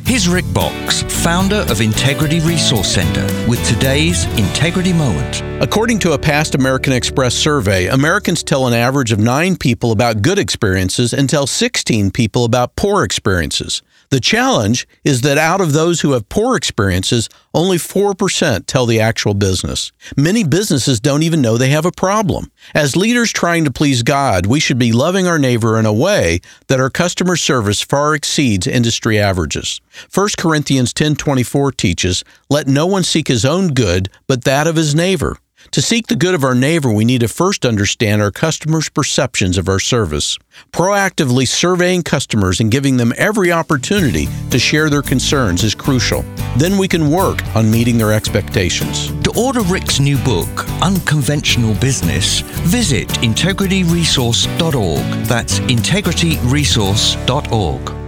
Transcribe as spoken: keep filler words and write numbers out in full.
Here's Rick Box, founder of Integrity Resource Center, with today's Integrity Moment. According to a past American Express survey, Americans tell an average of nine people about good experiences and tell sixteen people about poor experiences. The challenge is that out of those who have poor experiences, only four percent tell the actual business. Many businesses don't even know they have a problem. As leaders trying to please God, we should be loving our neighbor in a way that our customer service far exceeds industry averages. First Corinthians ten twenty-four teaches, "Let no one seek his own good, but that of his neighbor." To seek the good of our neighbor, we need to first understand our customers' perceptions of our service. Proactively surveying customers and giving them every opportunity to share their concerns is crucial. Then we can work on meeting their expectations. To order Rick's new book, Unconventional Business, visit integrity resource dot org. That's integrity resource dot org.